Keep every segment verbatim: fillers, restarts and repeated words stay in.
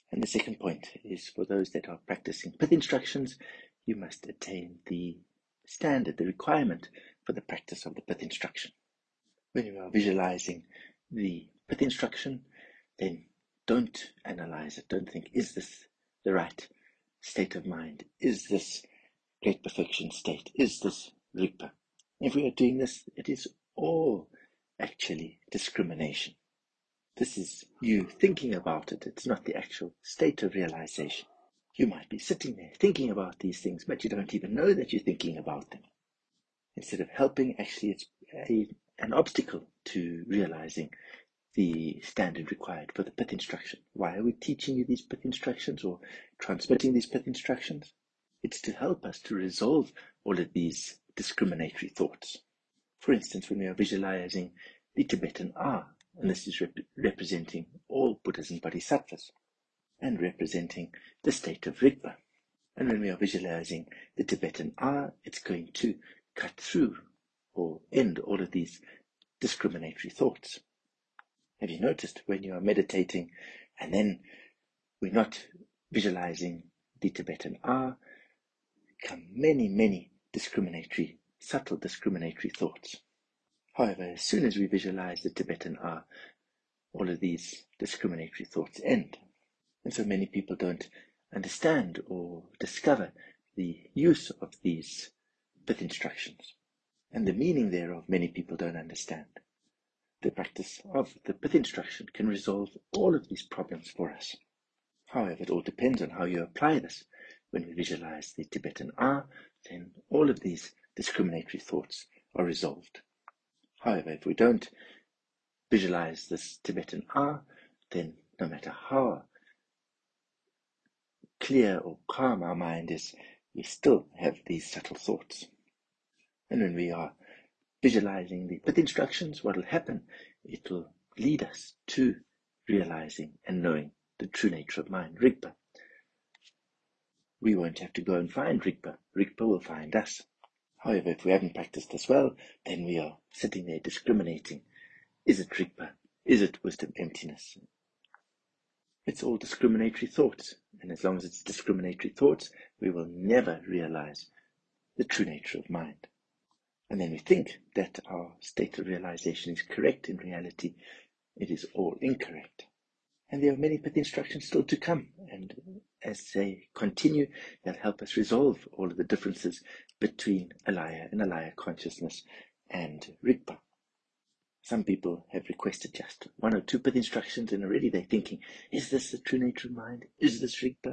And the second point is for those that are practicing pith instructions, you must attain the standard, the requirement for the practice of the pith instruction. When you are visualizing the pith instruction, then don't analyze it. Don't think, is this the right state of mind? Is this great perfection state? Is this Rigpa? If we are doing this, it is all actually discrimination. This is you thinking about it. It's not the actual state of realization. You might be sitting there thinking about these things, but you don't even know that you're thinking about them. Instead of helping, actually it's a, an obstacle to realizing the standard required for the pith instruction. Why are we teaching you these pith instructions or transmitting these pith instructions? It's to help us to resolve all of these discriminatory thoughts. For instance, when we are visualizing the Tibetan R, and this is rep representing all Buddhas and Bodhisattvas, and representing the state of Rigpa. And when we are visualizing the Tibetan R, it's going to cut through or end all of these discriminatory thoughts. Have you noticed when you are meditating and then we're not visualizing the Tibetan R, come many, many discriminatory, subtle discriminatory thoughts. However, as soon as we visualize the Tibetan R, all of these discriminatory thoughts end. And so many people don't understand or discover the use of these pith instructions. And the meaning thereof, many people don't understand. The practice of the pith instruction can resolve all of these problems for us. However, it all depends on how you apply this. When we visualize the Tibetan R, then all of these discriminatory thoughts are resolved. However, if we don't visualize this Tibetan R, then no matter how clear or calm our mind is, we still have these subtle thoughts. And when we are visualizing the pith instructions, what will happen? It will lead us to realizing and knowing the true nature of mind, Rigpa. We won't have to go and find Rigpa. Rigpa will find us. However, if we haven't practiced this well, then we are sitting there discriminating. Is it Rigpa? Is it wisdom emptiness? It's all discriminatory thoughts. And as long as it's discriminatory thoughts, we will never realize the true nature of mind. And then we think that our state of realization is correct. In reality, it is all incorrect. And there are many pith instructions still to come. And as they continue, they'll help us resolve all of the differences between alaya and alaya consciousness and Rigpa. Some people have requested just one or two pith instructions, and already they're thinking, is this the true nature of mind? Is this Rigpa?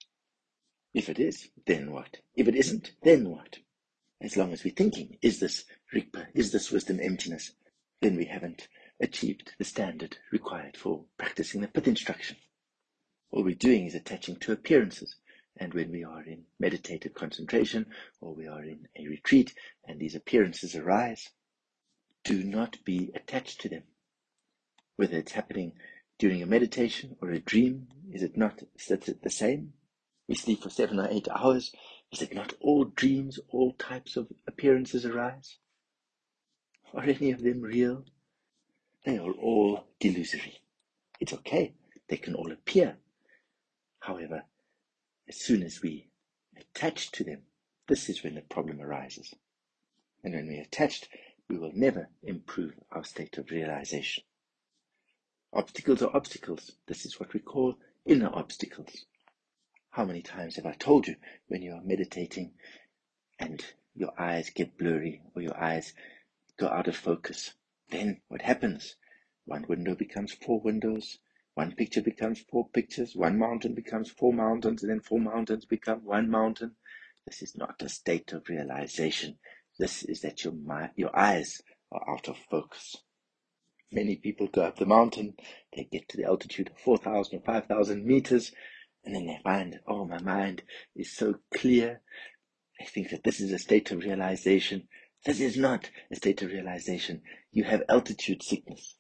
If it is, then what? If it isn't, then what? As long as we're thinking, is this Rigpa? Is this wisdom emptiness? Then we haven't achieved the standard required for practicing the pith instruction. All we're doing is attaching to appearances. And when we are in meditative concentration, or we are in a retreat, and these appearances arise, do not be attached to them. Whether it's happening during a meditation or a dream, is it not is it the same? We sleep for seven or eight hours. Is it not all dreams, all types of appearances arise? Are any of them real? They are all delusory. It's okay. They can all appear. However, as soon as we attach to them, this is when the problem arises. And when we're attached, we will never improve our state of realization. Obstacles are obstacles. This is what we call inner obstacles. How many times have I told you when you are meditating and your eyes get blurry or your eyes go out of focus? Then what happens? One window becomes four windows. One picture becomes four pictures. One mountain becomes four mountains. And then four mountains become one mountain. This is not a state of realization. This is that your, your eyes are out of focus. Many people go up the mountain. They get to the altitude of four thousand or five thousand meters. And then they find, oh, my mind is so clear. They think that this is a state of realization. This is not a state of realization. You have altitude sickness.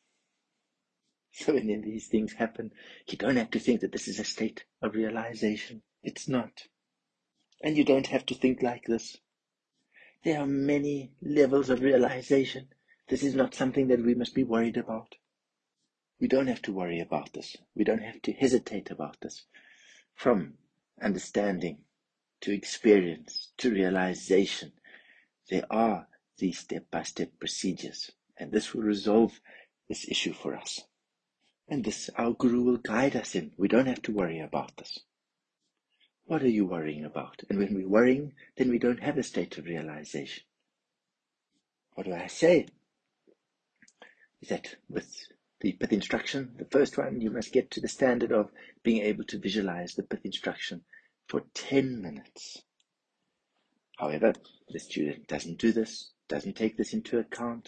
So when these things happen, you don't have to think that this is a state of realization. It's not. And you don't have to think like this. There are many levels of realization. This is not something that we must be worried about. We don't have to worry about this. We don't have to hesitate about this. From understanding to experience to realization, there are these step-by-step procedures, and this will resolve this issue for us. And this our Guru will guide us in. We don't have to worry about this. What are you worrying about? And when we're worrying, then we don't have a state of realization. What do I say? Is that with the Pith instruction, the first one, you must get to the standard of being able to visualize the Pith instruction for ten minutes. However, the student doesn't do this, doesn't take this into account,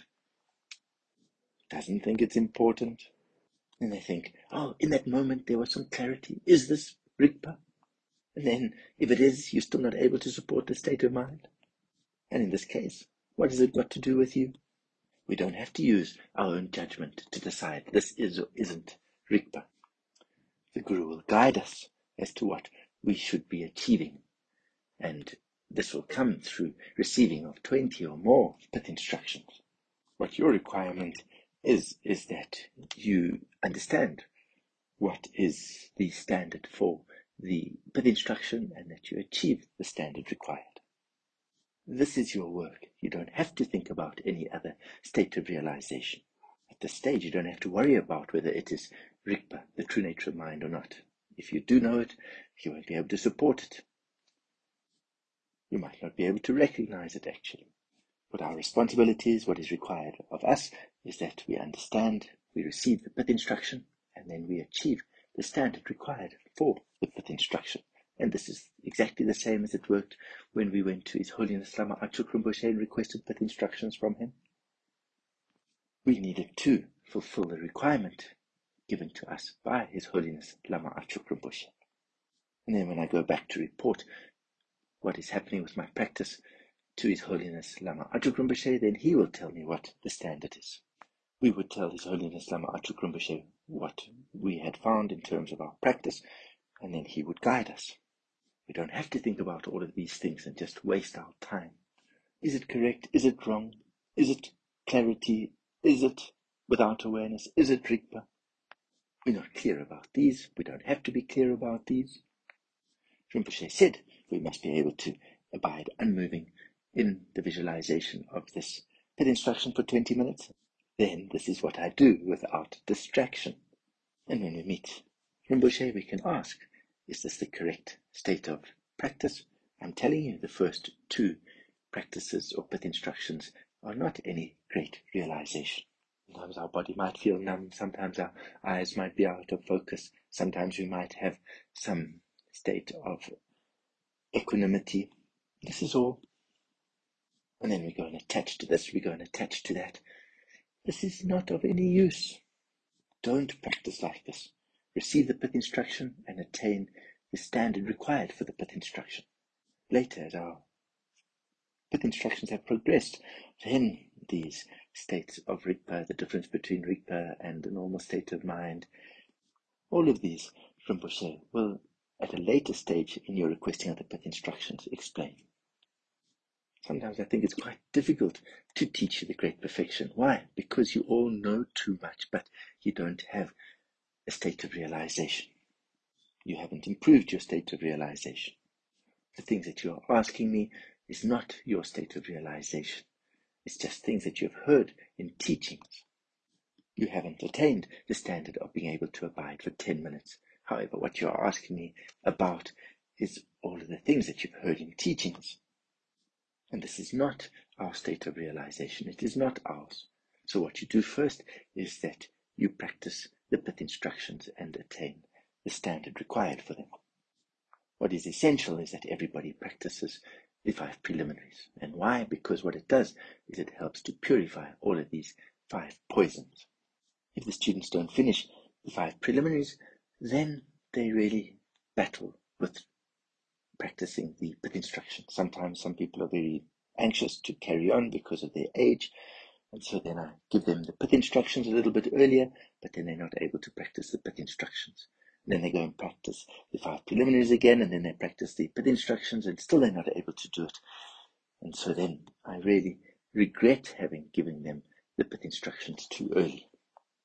doesn't think it's important. And they think, oh, in that moment there was some clarity. Is this Rigpa? And then, if it is, you're still not able to support the state of mind. And in this case, what has it got to do with you? We don't have to use our own judgment to decide this is or isn't Rigpa. The Guru will guide us as to what we should be achieving. And this will come through receiving of twenty or more Pith instructions. What your requirement is, is that you understand what is the standard for the Pith instruction and that you achieve the standard required. This is your work. You don't have to think about any other state of realization. At this stage, you don't have to worry about whether it is Rigpa, the true nature of mind, or not. If you do know it, you won't be able to support it. You might not be able to recognize it, actually. What our responsibility is, what is required of us, is that we understand, we receive the Pith instruction, and then we achieve the standard required for the Pith instruction. And this is exactly the same as it worked when we went to His Holiness Lama Achuk Rinpoche and requested Pith instructions from him. We needed to fulfill the requirement given to us by His Holiness Lama Achuk Rinpoche. And then when I go back to report what is happening with my practice to His Holiness Lama Achuk Rinpoche, then he will tell me what the standard is. We would tell His Holiness Lama Achuk Rinpoche what we had found in terms of our practice, and then he would guide us. We don't have to think about all of these things and just waste our time. Is it correct? Is it wrong? Is it clarity? Is it without awareness? Is it Rigpa? We're not clear about these. We don't have to be clear about these. Rinpoche said we must be able to abide unmoving in the visualization of this Pith instruction for twenty minutes. Then this is what I do without distraction. And when we meet Rinpoche, we can ask, is this the correct state of practice? I'm telling you, the first two practices or Pith instructions are not any great realization. Sometimes our body might feel numb, sometimes our eyes might be out of focus, sometimes we might have some state of equanimity. This is all. And then we go and attach to this, we go and attach to that. This is not of any use. Don't practice like this. Receive the Pith instruction and attain the standard required for the Pith instruction. Later, as our Pith instructions have progressed, then these states of Rigpa, the difference between Rigpa and the normal state of mind, all of these Rinpoche will, at a later stage in your requesting of the Pith instructions, explain. Sometimes I think it's quite difficult to teach you the great perfection. Why? Because you all know too much, but you don't have a state of realization. You haven't improved your state of realization. The things that you are asking me is not your state of realization. It's just things that you have heard in teachings. You haven't attained the standard of being able to abide for ten minutes. However, what you are asking me about is all of the things that you've heard in teachings. And this is not our state of realization. It is not ours. So what you do first is that you practice the Pith instructions and attain the standard required for them. What is essential is that everybody practices the five preliminaries. And why? Because what it does is it helps to purify all of these five poisons. If the students don't finish the five preliminaries, then they really battle with practicing the Pith instruction. Sometimes some people are very anxious to carry on because of their age, and so then I give them the Pith instructions a little bit earlier, but then they're not able to practice the Pith instructions. And then they go and practice the five preliminaries again, and then they practice the Pith instructions, and still they're not able to do it. And so then I really regret having given them the Pith instructions too early.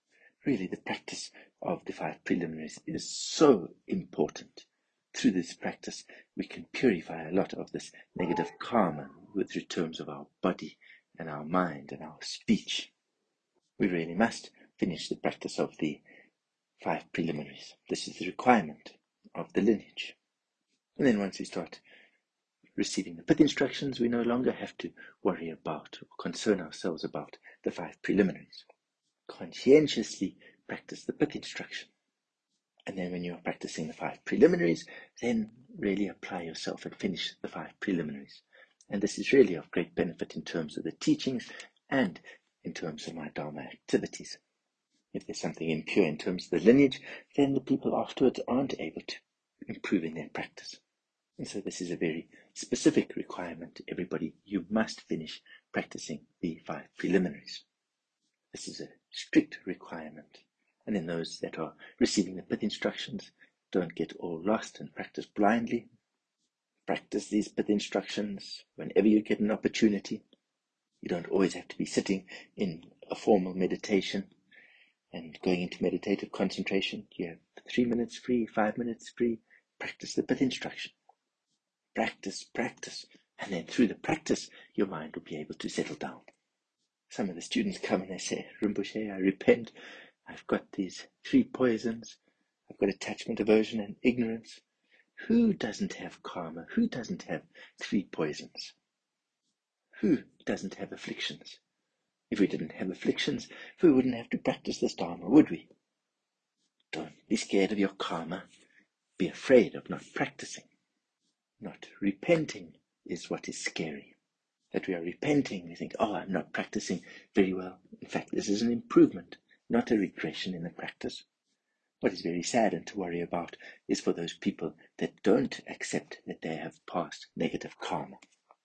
Really, the practice of the five preliminaries is so important. Through this practice, we can purify a lot of this negative karma with returns of our body and our mind and our speech. We really must finish the practice of the five preliminaries. This is the requirement of the lineage. And then once we start receiving the pith instructions, we no longer have to worry about or concern ourselves about the five preliminaries. Conscientiously practice the pith instruction. And then when you're practicing the five preliminaries, then really apply yourself and finish the five preliminaries. And this is really of great benefit in terms of the teachings and in terms of my Dharma activities. If there's something impure in terms of the lineage, then the people afterwards aren't able to improve in their practice. And so this is a very specific requirement. Everybody, you must finish practicing the five preliminaries. This is a strict requirement. And then those that are receiving the pith instructions, don't get all lost and practice blindly. Practice these pith instructions whenever you get an opportunity. You don't always have to be sitting in a formal meditation and going into meditative concentration. You have three minutes free, five minutes free. Practice the pith instruction. Practice, practice. And then through the practice, your mind will be able to settle down. Some of the students come and they say, Rinpoche, I repent. I've got these three poisons. I've got attachment, aversion, and ignorance. Who doesn't have karma? Who doesn't have three poisons? Who doesn't have afflictions? If we didn't have afflictions, we wouldn't have to practice this Dharma, would we? Don't be scared of your karma. Be afraid of not practicing. Not repenting is what is scary. That we are repenting, we think, oh, I'm not practicing very well. In fact, this is an improvement, not a regression in the practice. What is very sad and to worry about is for those people that don't accept that they have passed negative karma.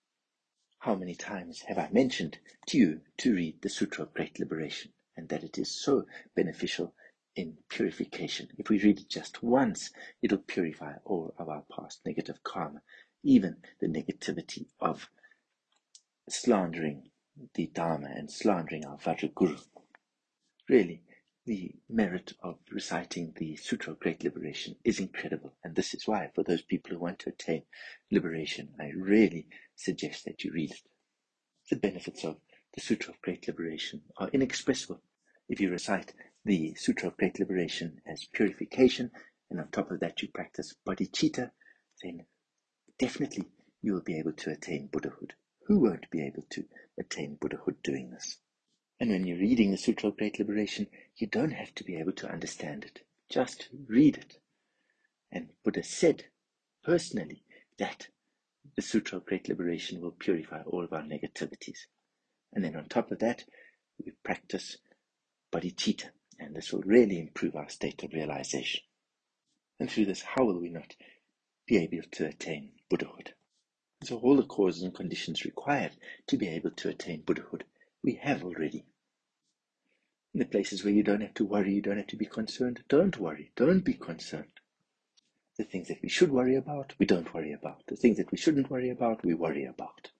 How many times have I mentioned to you to read the Sutra of Great Liberation, and that it is so beneficial in purification. If we read it just once, it'll purify all of our past negative karma, even the negativity of slandering the Dharma and slandering our Vajraguru. Really, the merit of reciting the Sutra of Great Liberation is incredible, and this is why, for those people who want to attain liberation, I really suggest that you read it. The benefits of the Sutra of Great Liberation are inexpressible. If you recite the Sutra of Great Liberation as purification, and on top of that you practice bodhicitta, then definitely you will be able to attain Buddhahood. Who won't be able to attain Buddhahood doing this? And when you're reading the Sutra of Great Liberation, you don't have to be able to understand it. Just read it. And Buddha said personally that the Sutra of Great Liberation will purify all of our negativities. And then on top of that, we practice bodhicitta, and this will really improve our state of realization. And through this, how will we not be able to attain Buddhahood? So all the causes and conditions required to be able to attain Buddhahood, we have already. In the places where you don't have to worry, you don't have to be concerned, don't worry, don't be concerned. The things that we should worry about, we don't worry about. The things that we shouldn't worry about, we worry about.